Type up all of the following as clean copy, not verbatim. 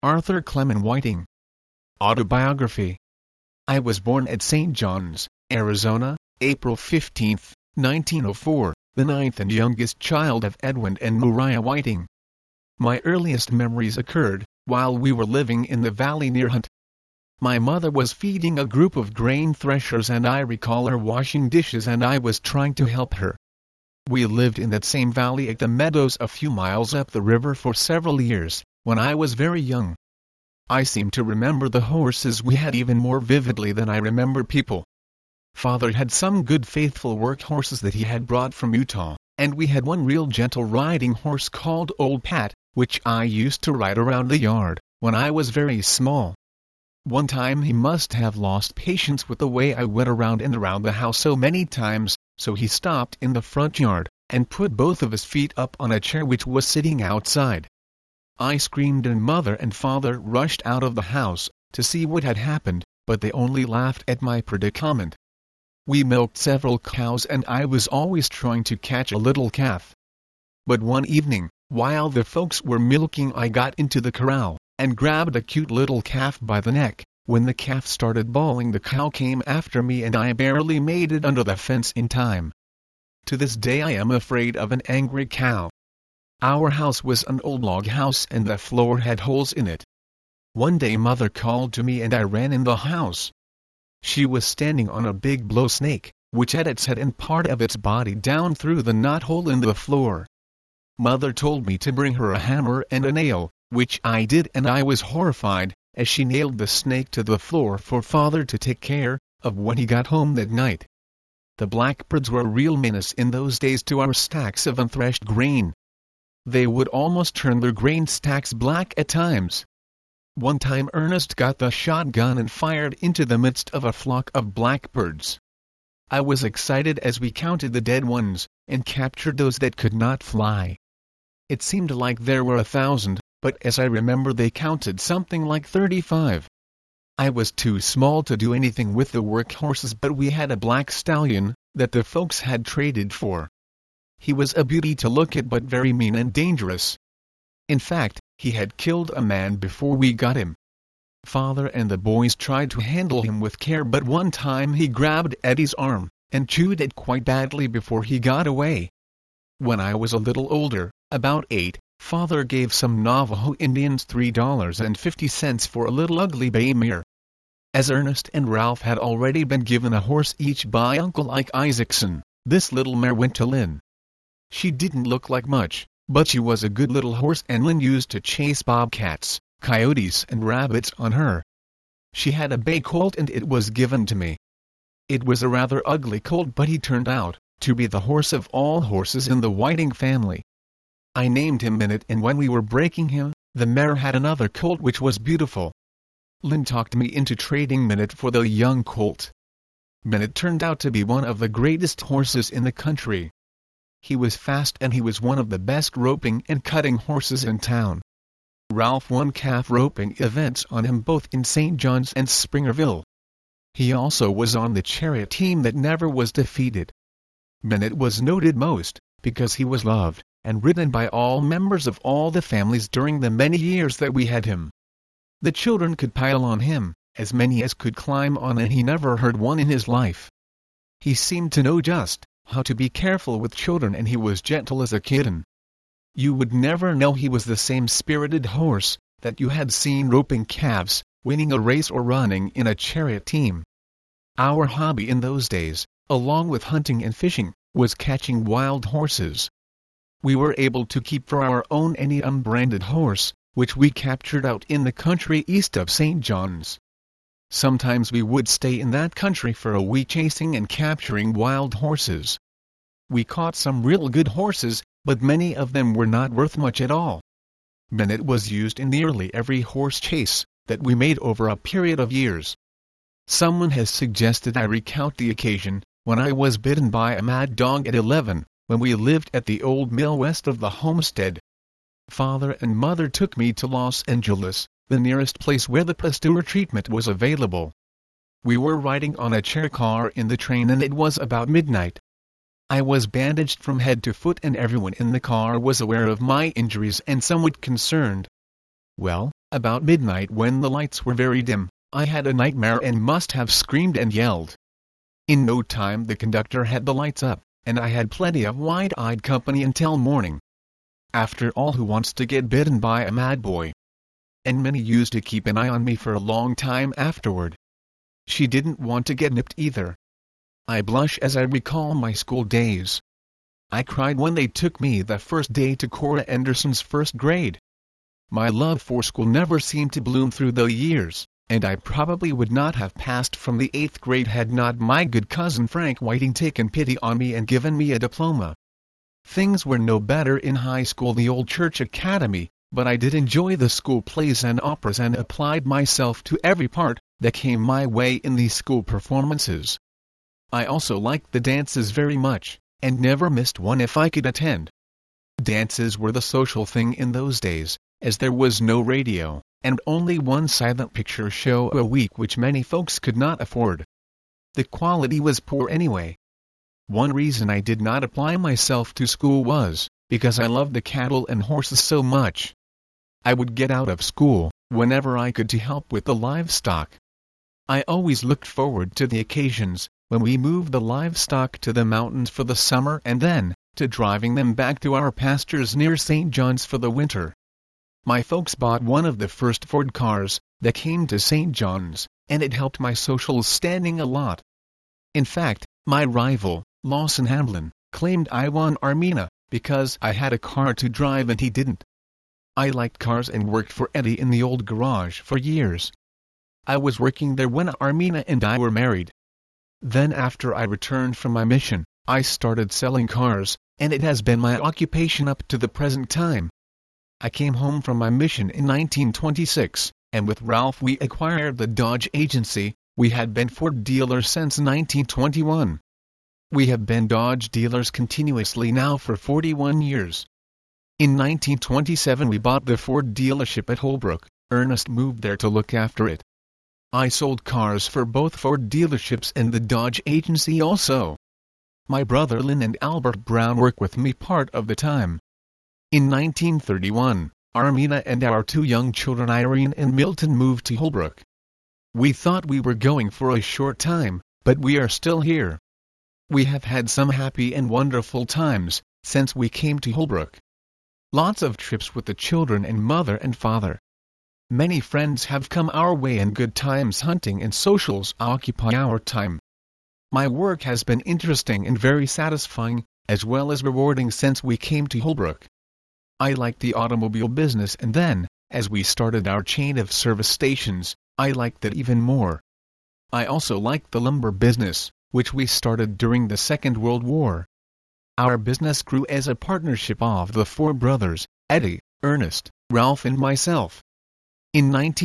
Arthur Clement Whiting. Autobiography. I was born at St. John's, Arizona, April 15, 1904, the ninth and youngest child of Edwin and Maria Whiting. My earliest memories occurred while we were living in the valley near Hunt. My mother was feeding a group of grain threshers, and I recall her washing dishes and I was trying to help her. We lived in that same valley at the meadows a few miles up the river for several years, when I was very young. I seem to remember the horses we had even more vividly than I remember people. Father had some good faithful work horses that he had brought from Utah, and we had one real gentle riding horse called Old Pat, which I used to ride around the yard when I was very small. One time he must have lost patience with the way I went around and around the house so many times, so he stopped in the front yard and put both of his feet up on a chair which was sitting outside. I screamed and Mother and Father rushed out of the house to see what had happened, but they only laughed at my predicament. We milked several cows and I was always trying to catch a little calf. But one evening, while the folks were milking, I got into the corral and grabbed a cute little calf by the neck. When the calf started bawling, the cow came after me and I barely made it under the fence in time. To this day I am afraid of an angry cow. Our house was an old log house and the floor had holes in it. One day Mother called to me and I ran in the house. She was standing on a big blow snake, which had its head and part of its body down through the knot hole in the floor. Mother told me to bring her a hammer and a nail, which I did, and I was horrified as she nailed the snake to the floor for Father to take care of when he got home that night. The blackbirds were a real menace in those days to our stacks of unthreshed grain. They would almost turn their grain stacks black at times. One time Ernest got the shotgun and fired into the midst of a flock of blackbirds. I was excited as we counted the dead ones and captured those that could not fly. It seemed like there were 1,000, but as I remember they counted something like 35. I was too small to do anything with the work horses, but we had a black stallion that the folks had traded for. He was a beauty to look at but very mean and dangerous. In fact, he had killed a man before we got him. Father and the boys tried to handle him with care, but one time he grabbed Eddie's arm and chewed it quite badly before he got away. When I was a little older, about 8, Father gave some Navajo Indians $3.50 for a little ugly bay mare. As Ernest and Ralph had already been given a horse each by Uncle Ike Isaacson, this little mare went to Lynn. She didn't look like much, but she was a good little horse, and Lynn used to chase bobcats, coyotes and rabbits on her. She had a bay colt and it was given to me. It was a rather ugly colt, but he turned out to be the horse of all horses in the Whiting family. I named him Minute, and when we were breaking him, the mare had another colt which was beautiful. Lynn talked me into trading Minute for the young colt. Minute turned out to be one of the greatest horses in the country. He was fast and he was one of the best roping and cutting horses in town. Ralph won calf roping events on him both in St. John's and Springerville. He also was on the chariot team that never was defeated. Minute was noted most because he was loved and ridden by all members of all the families during the many years that we had him. The children could pile on him, as many as could climb on, and he never hurt one in his life. He seemed to know just how to be careful with children, and he was gentle as a kitten. You would never know he was the same spirited horse that you had seen roping calves, winning a race or running in a chariot team. Our hobby in those days, along with hunting and fishing, was catching wild horses. We were able to keep for our own any unbranded horse, which we captured out in the country east of St. John's. Sometimes we would stay in that country for a week chasing and capturing wild horses. We caught some real good horses, but many of them were not worth much at all. Minute was used in nearly every horse chase that we made over a period of years. Someone has suggested I recount the occasion when I was bitten by a mad dog at 11, when we lived at the old mill west of the homestead. Father and Mother took me to Los Angeles, the nearest place where the Pasteur treatment was available. We were riding on a chair car in the train and it was about midnight. I was bandaged from head to foot and everyone in the car was aware of my injuries and somewhat concerned. Well, about midnight when the lights were very dim, I had a nightmare and must have screamed and yelled. In no time the conductor had the lights up, and I had plenty of wide-eyed company until morning. After all, who wants to get bitten by a mad boy? And Minnie used to keep an eye on me for a long time afterward. She didn't want to get nipped either. I blush as I recall my school days. I cried when they took me the first day to Cora Anderson's first grade. My love for school never seemed to bloom through the years, and I probably would not have passed from the 8th grade had not my good cousin Frank Whiting taken pity on me and given me a diploma. Things were no better in high school, the old church academy, but I did enjoy the school plays and operas and applied myself to every part that came my way in these school performances. I also liked the dances very much, and never missed one if I could attend. Dances were the social thing in those days, as there was no radio, and only one silent picture show a week which many folks could not afford. The quality was poor anyway. One reason I did not apply myself to school was because I loved the cattle and horses so much. I would get out of school whenever I could to help with the livestock. I always looked forward to the occasions when we moved the livestock to the mountains for the summer and then to driving them back to our pastures near St. John's for the winter. My folks bought one of the first Ford cars that came to St. John's, and it helped my social standing a lot. In fact, my rival, Lawson Hamlin, claimed I won Armina because I had a car to drive and he didn't. I liked cars and worked for Eddie in the old garage for years. I was working there when Armina and I were married. Then after I returned from my mission, I started selling cars, and it has been my occupation up to the present time. I came home from my mission in 1926, and with Ralph we acquired the Dodge Agency. We had been Ford dealers since 1921. We have been Dodge dealers continuously now for 41 years. In 1927 we bought the Ford dealership at Holbrook. Ernest moved there to look after it. I sold cars for both Ford dealerships and the Dodge Agency also. My brother Lynn and Albert Brown work with me part of the time. In 1931, Armina and our two young children Irene and Milton moved to Holbrook. We thought we were going for a short time, but we are still here. We have had some happy and wonderful times since we came to Holbrook. Lots of trips with the children and mother and father. Many friends have come our way and good times hunting and socials occupy our time. My work has been interesting and very satisfying, as well as rewarding since we came to Holbrook. I liked the automobile business and then, as we started our chain of service stations, I liked it even more. I also liked the lumber business, which we started during the Second World War. Our business grew as a partnership of the four brothers, Eddie, Ernest, Ralph and myself. In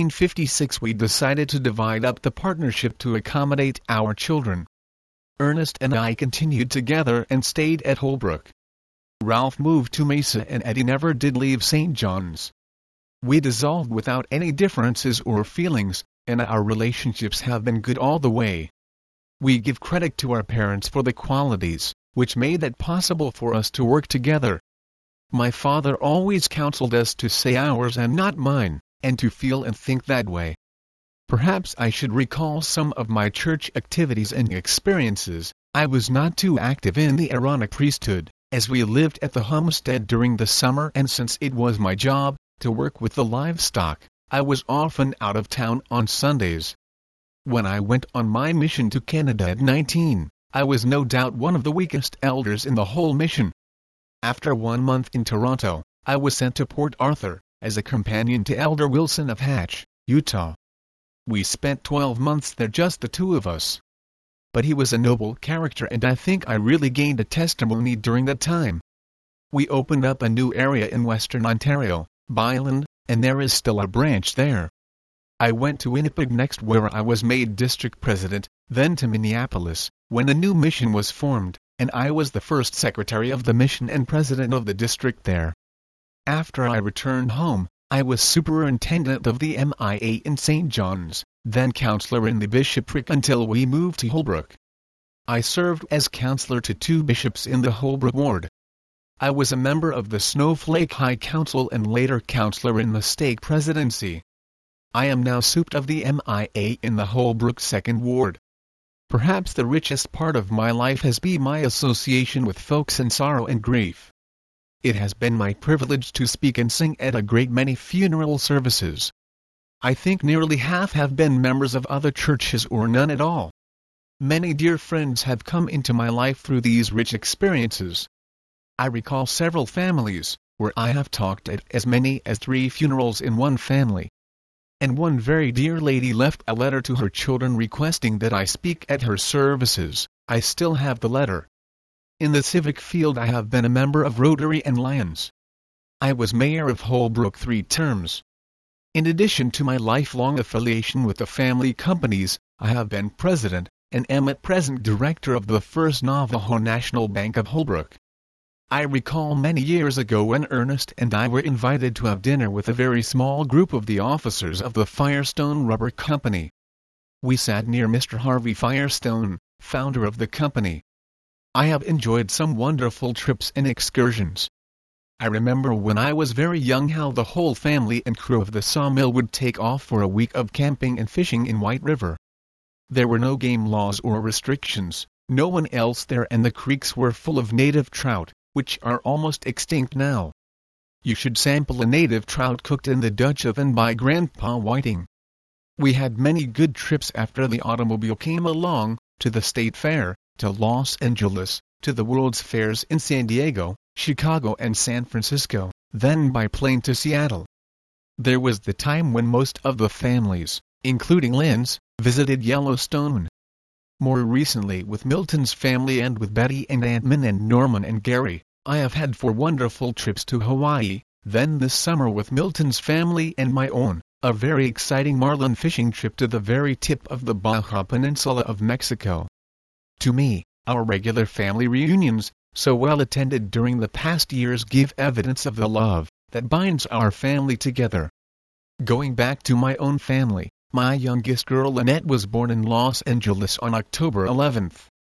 1956 we decided to divide up the partnership to accommodate our children. Ernest and I continued together and stayed at Holbrook. Ralph moved to Mesa and Eddie never did leave St. John's. We dissolved without any differences or feelings, and our relationships have been good all the way. We give credit to our parents for the qualities which made it possible for us to work together. My father always counseled us to say ours and not mine, and to feel and think that way. Perhaps I should recall some of my church activities and experiences. I was not too active in the Aaronic priesthood, as we lived at the homestead during the summer, and since it was my job to work with the livestock, I was often out of town on Sundays. When I went on my mission to Canada at 19, I was no doubt one of the weakest elders in the whole mission. After 1 month in Toronto, I was sent to Port Arthur, as a companion to Elder Wilson of Hatch, Utah. We spent 12 months there, just the two of us. But he was a noble character and I think I really gained a testimony during that time. We opened up a new area in Western Ontario, Byland, and there is still a branch there. I went to Winnipeg next, where I was made district president, then to Minneapolis, when the new mission was formed, and I was the first secretary of the mission and president of the district there. After I returned home, I was superintendent of the MIA in St. John's, then counselor in the bishopric until we moved to Holbrook. I served as counselor to 2 bishops in the Holbrook ward. I was a member of the Snowflake High Council and later counselor in the state presidency. I am now SUPT of the MIA in the Holbrook 2nd Ward. Perhaps the richest part of my life has been my association with folks in sorrow and grief. It has been my privilege to speak and sing at a great many funeral services. I think nearly half have been members of other churches or none at all. Many dear friends have come into my life through these rich experiences. I recall several families, where I have talked at as many as 3 funerals in one family. And one very dear lady left a letter to her children requesting that I speak at her services. I still have the letter. In the civic field I have been a member of Rotary and Lions. I was mayor of Holbrook 3 terms. In addition to my lifelong affiliation with the family companies, I have been president, and am at present director of the First Navajo National Bank of Holbrook. I recall many years ago when Ernest and I were invited to have dinner with a very small group of the officers of the Firestone Rubber Company. We sat near Mr. Harvey Firestone, founder of the company. I have enjoyed some wonderful trips and excursions. I remember when I was very young how the whole family and crew of the sawmill would take off for a week of camping and fishing in White River. There were no game laws or restrictions, no one else there, and the creeks were full of native trout, which are almost extinct now. You should sample a native trout cooked in the Dutch oven by Grandpa Whiting. We had many good trips after the automobile came along, to the State Fair, to Los Angeles, to the World's Fairs in San Diego, Chicago and San Francisco, then by plane to Seattle. There was the time when most of the families, including Lynn's, visited Yellowstone. More recently with Milton's family and with Betty and Aunt Min and Norman and Gary, I have had 4 wonderful trips to Hawaii, then this summer with Milton's family and my own, a very exciting marlin fishing trip to the very tip of the Baja Peninsula of Mexico. To me, our regular family reunions, so well attended during the past years, give evidence of the love that binds our family together. Going back to my own family, my youngest girl Lynette was born in Los Angeles on October 11,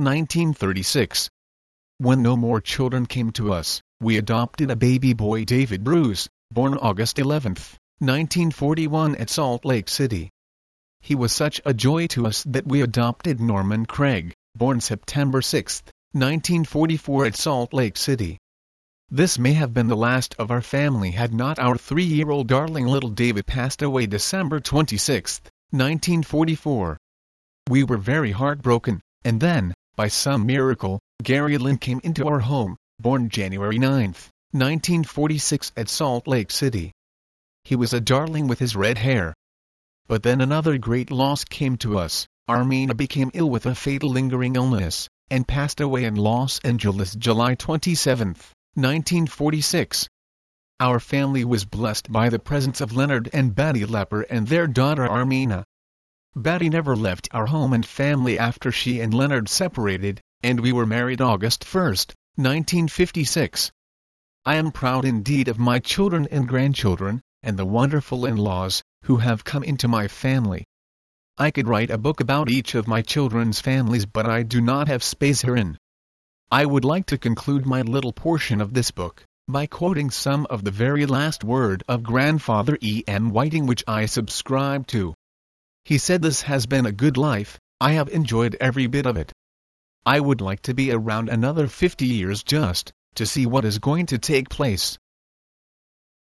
1936. When no more children came to us, we adopted a baby boy, David Bruce, born August 11, 1941 at Salt Lake City. He was such a joy to us that we adopted Norman Craig, born September 6, 1944 at Salt Lake City. This may have been the last of our family had not our 3-year-old darling little David passed away December 26, 1944. We were very heartbroken, and then, by some miracle, Gary Lynn came into our home, born January 9, 1946 at Salt Lake City. He was a darling with his red hair. But then another great loss came to us. Armina became ill with a fatal lingering illness, and passed away in Los Angeles July 27, 1946. Our family was blessed by the presence of Leonard and Betty Lepper and their daughter Armina. Betty never left our home and family after she and Leonard separated, and we were married August 1, 1956. I am proud indeed of my children and grandchildren, and the wonderful in-laws, who have come into my family. I could write a book about each of my children's families, but I do not have space herein. I would like to conclude my little portion of this book by quoting some of the very last word of Grandfather E. M. Whiting, which I subscribe to. He said, "This has been a good life, I have enjoyed every bit of it. I would like to be around another 50 years just to see what is going to take place.